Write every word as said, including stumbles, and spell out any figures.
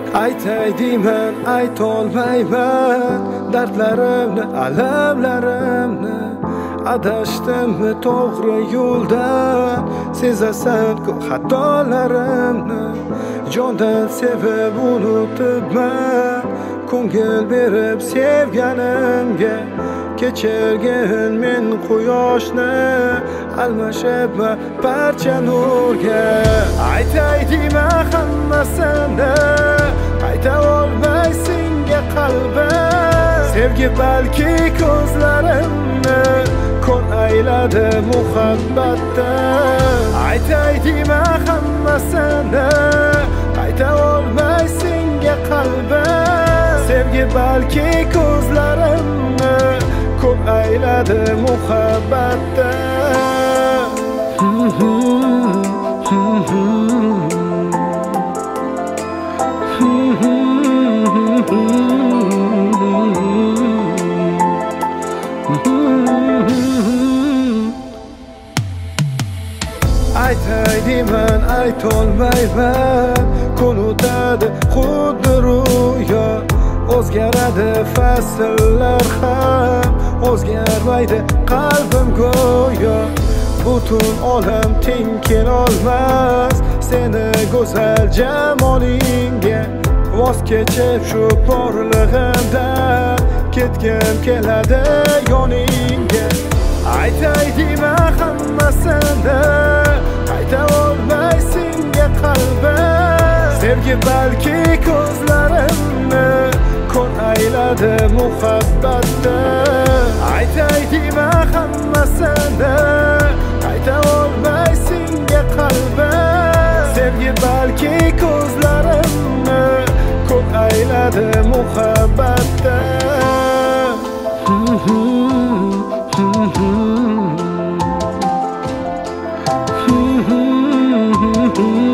Aytay deyman, aytolmayman dardlarimni, alamlarimni. Adashdimmi to'g'ri yo'ldan, sezasan-ku xatolarimni. Jondan sevib unutibman, ko'ngil berib sevganimga. Kechirgin men quyoshni, almashibman parcha nurga. Aytay deyman hammasini, ayta olmay senga qalbim. Sevgi balki ko'zlarimni ko'r ayladi muhabbatda. Aytay deyman hammasini, ayta olmay senga qalbim. Sevgi balki ko'zlarimni ko'r ayladi muhabbatda. Aytay deyman, aytolmayman, kun o'tadi xuddi ro'yo. O'zgaradi fasllar ham, o'zgarmaydi qalbim go'yo. Butun olam teng kelolmas seni go'zal jamolingga. Voz kechib shu borlig'imdan ketgim keladi yoningga. Aytay deyman hammasini, ayta olmay senga qalbim. Sevgi balki ko'zlarimni ko'r ayladi muhabbatda. Aytay deyman hammasini, ayta olmay senga qalbim. Sevgi balki ko'zlarimni ko'r ayladi muhabbatda. Mm-hmm.